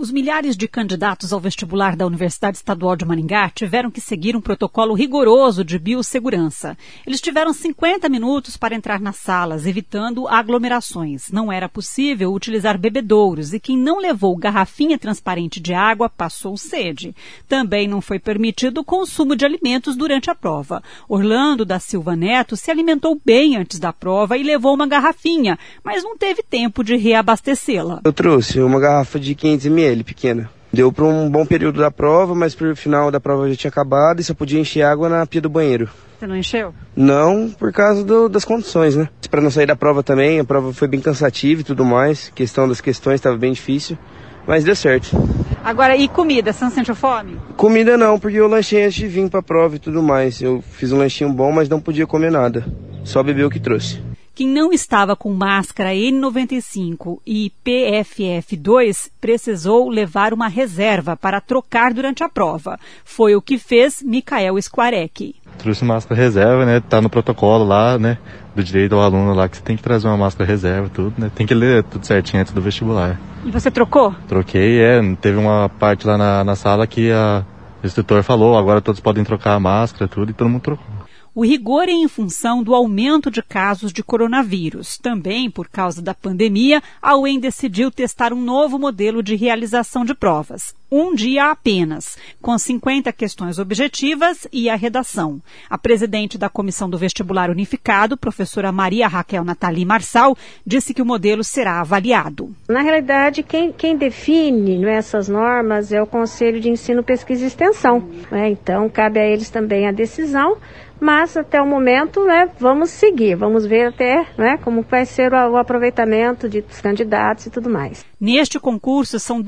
Os milhares de candidatos ao vestibular da Universidade Estadual de Maringá tiveram que seguir um protocolo rigoroso de biossegurança. Eles tiveram 50 minutos para entrar nas salas, evitando aglomerações. Não era possível utilizar bebedouros e quem não levou garrafinha transparente de água passou sede. Também não foi permitido o consumo de alimentos durante a prova. Orlando da Silva Neto se alimentou bem antes da prova e levou uma garrafinha, mas não teve tempo de reabastecê-la. Eu trouxe uma garrafa de 500 ml pequena. Deu para um bom período da prova, mas para o final da prova já tinha acabado e só podia encher água na pia do banheiro. Você não encheu? Não, por causa das condições, né? Para não sair da prova também, a prova foi bem cansativa e tudo mais. Questão das questões estava bem difícil, mas deu certo. Agora, e comida? Você não sentiu fome? Comida não, porque eu lanchei antes de vir para a prova e tudo mais. Eu fiz um lanchinho bom, mas não podia comer nada. Só beber o que trouxe. Quem não estava com máscara N95 e PFF2 precisou levar uma reserva para trocar durante a prova. Foi o que fez Micael Squarek. Trouxe máscara reserva, né? Tá no protocolo lá, né? Do direito ao aluno lá que você tem que trazer uma máscara reserva, tudo, né? Tem que ler tudo certinho antes do vestibular. E você trocou? Troquei, Teve uma parte lá na sala que o instrutor falou, agora todos podem trocar a máscara, tudo, e todo mundo trocou. O rigor é em função do aumento de casos de coronavírus. Também, por causa da pandemia, a UEM decidiu testar um novo modelo de realização de provas. Um dia apenas, com 50 questões objetivas e a redação. A presidente da Comissão do Vestibular Unificado, professora Maria Raquel Nathalie Marçal, disse que o modelo será avaliado. Na realidade, quem define essas normas é o Conselho de Ensino, Pesquisa e Extensão. Então, cabe a eles também a decisão. Mas até o momento, vamos seguir, vamos ver até como vai ser o aproveitamento dos candidatos e tudo mais. Neste concurso são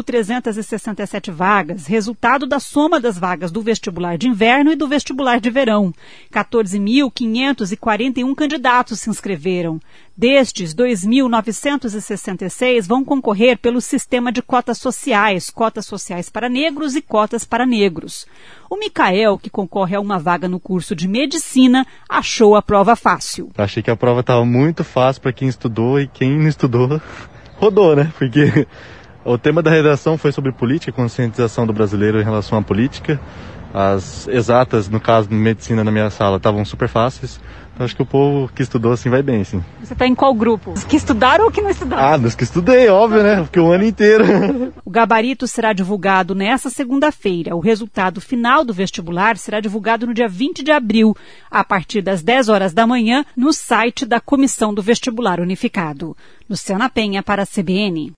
2.367 vagas, resultado da soma das vagas do vestibular de inverno e do vestibular de verão. 14.541 candidatos se inscreveram. Destes, 2.966 vão concorrer pelo sistema de cotas sociais para negros e cotas para negros. O Micael, que concorre a uma vaga no curso de medicina, achou a prova fácil. Achei que a prova estava muito fácil para quem estudou e quem não estudou rodou, né? Porque o tema da redação foi sobre política, conscientização do brasileiro em relação à política. As exatas, no caso de medicina na minha sala, estavam super fáceis. Então acho que o povo que estudou assim vai bem, sim. Você está em qual grupo? Os que estudaram ou que não estudaram? Dos que estudei, óbvio, né? Porque o ano inteiro. O gabarito será divulgado nesta segunda-feira. O resultado final do vestibular será divulgado no dia 20 de abril, a partir das 10 horas da manhã, no site da Comissão do Vestibular Unificado. Luciana Penha para a CBN.